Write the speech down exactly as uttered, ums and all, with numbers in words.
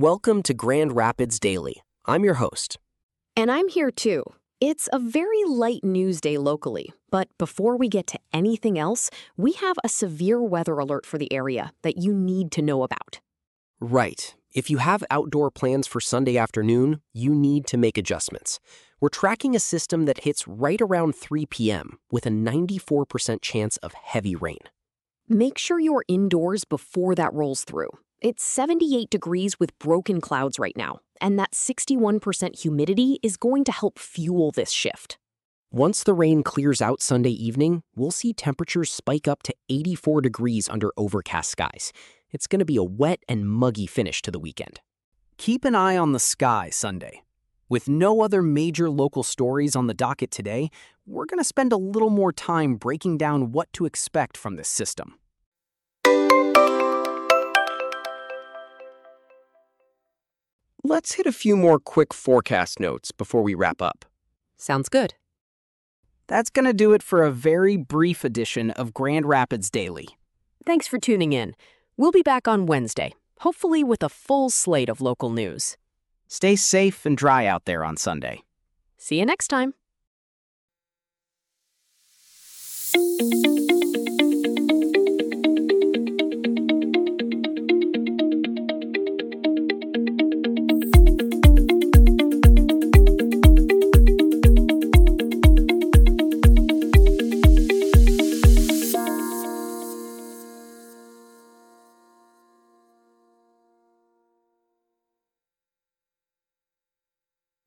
Welcome to Grand Rapids Daily. I'm your host. And I'm here too. It's a very light news day locally, but before we get to anything else, we have a severe weather alert for the area that you need to know about. Right. If you have outdoor plans for Sunday afternoon, you need to make adjustments. We're tracking a system that hits right around three p.m. with a ninety-four percent chance of heavy rain. Make sure you're indoors before that rolls through. It's seventy-eight degrees with broken clouds right now, and that sixty-one percent humidity is going to help fuel this shift. Once the rain clears out Sunday evening, we'll see temperatures spike up to eighty-four degrees under overcast skies. It's going to be a wet and muggy finish to the weekend. Keep an eye on the sky Sunday. With no other major local stories on the docket today, we're going to spend a little more time breaking down what to expect from this system. Let's hit a few more quick forecast notes before we wrap up. Sounds good. That's going to do it for a very brief edition of Grand Rapids Daily. Thanks for tuning in. We'll be back on Wednesday, hopefully with a full slate of local news. Stay safe and dry out there on Sunday. See you next time.